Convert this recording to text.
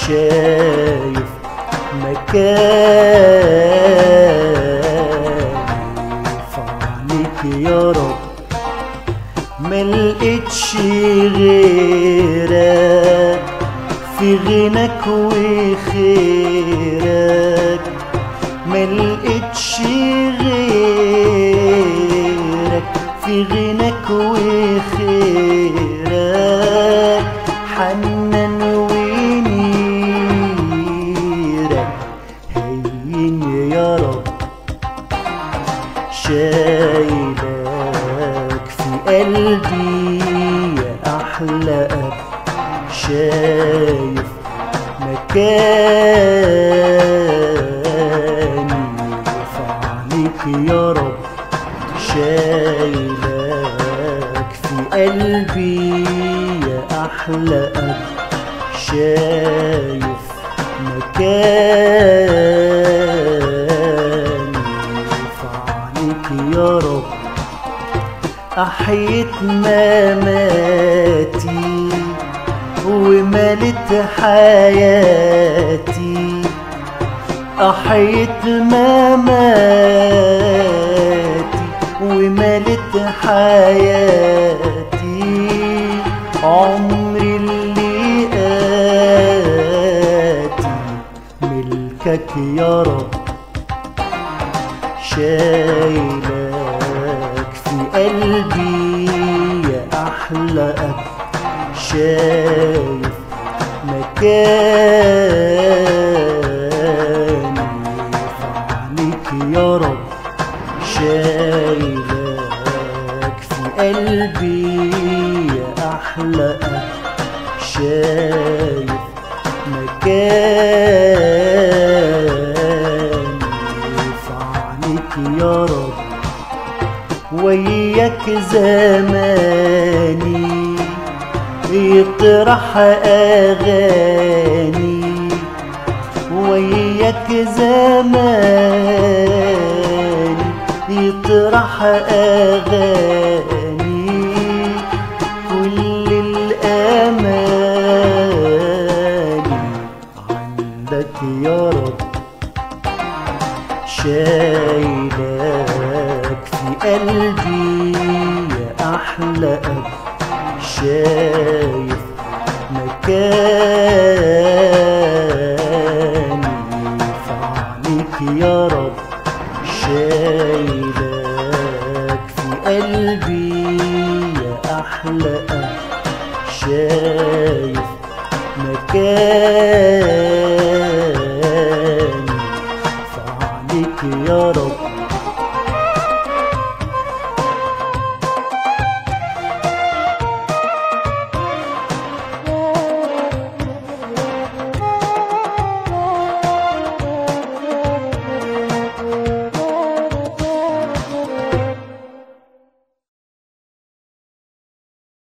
شايف مكاني في عينيك يا رب، ملقتش غيرك في غناك وخيرك، ملقتش غيرك في غناك وخيرك، حنان ونيرك هين يا رب، شايلك في قلبي يا أحلى أب، شايف مكاني في عينيك يا رب، شايلك في قلبي يا أحلى أب، شايف مكاني في عينيك يا رب، أحيت مماتي وملت حياتي، أحيت مماتي وملت حياتي، عمري اللي آتي ملكك يا رب، شايلك في قلبي يا أحلى أب، شايف مكاني في عينيك يا رب، شايلك في قلبي يا أحلى أب، شايف مكاني في عينيك يا رب، وياك زماني يطرح أغاني، وياك زماني يطرح أغاني، كل الأماني عندك يا رب، شايلك في قلبي يا أحلى أب، شايف مكاني في عينيك يا رب، شايلك في قلبي يا أحلى أب، شايف مكاني في عينيك يا رب.